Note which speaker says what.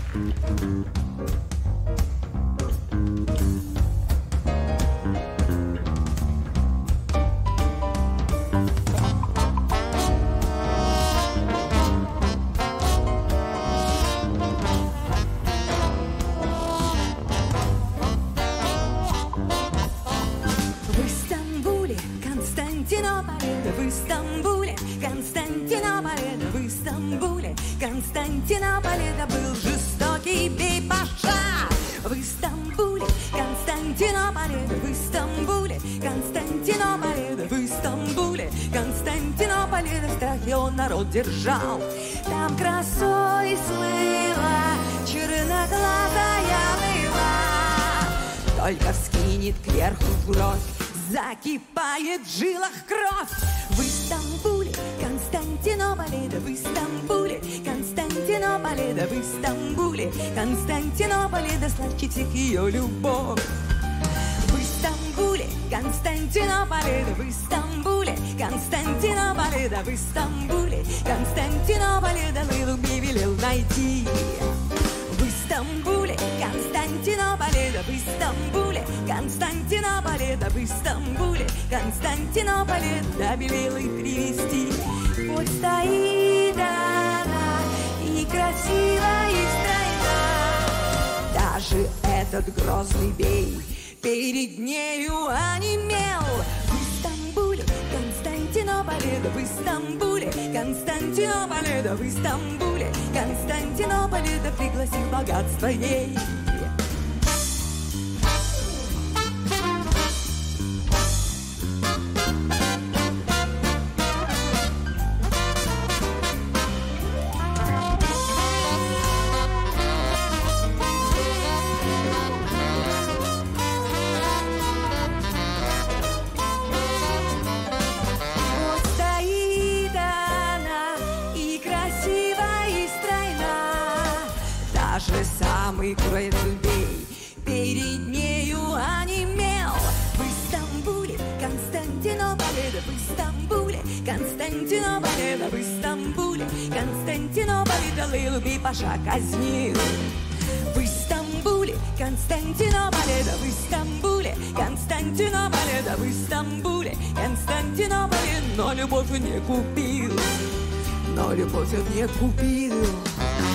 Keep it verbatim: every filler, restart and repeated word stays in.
Speaker 1: В Истамбуле, Константинополе, да в Истамбуле, Константинополе, да был жестокий бей-паша. В Истамбуле, Константинополе, да в Истамбуле, Константинополе, да в Истамбуле, Константинополе, да в страхе он народ держал. Там красой слыла черноглазая лыла, только вскинет кверху бровь, закипает в жилах кровь. В Истамбуле, Константинополе, да в Истамбуле, Константинополе, да в Истамбуле, Константинополе, да слаще всех ее любовь. В Истамбуле, Константинополе, да в Истамбуле, Константинополе, да в Истамбуле, Константинополе, да Лылу мне велел найти. В Истамбуле, Константинополе, да в Истамбуле, Константинополе, да в Истамбуле, Константинополе, да велел их привезти. Вот стоит она и красива, и стройна, даже этот грозный бей перед нею онемел. В Истамбуле, Константинополе, да в Истамбуле, Константинополе, да в Истамбуле, Константинополе, да пригласил богатство ей. Самый крутой бей перед нею онемел. В Истамбуле, Константинополе, да в Истамбуле, Константинополе, да в Истамбуле, Константинополе, да Лейлу бей-паша казнил. В Истамбуле, Константинополе, да в Истамбуле, Константинополе, да в Истамбуле, Константинополе, но любовь он не купил, но любовь он не купил.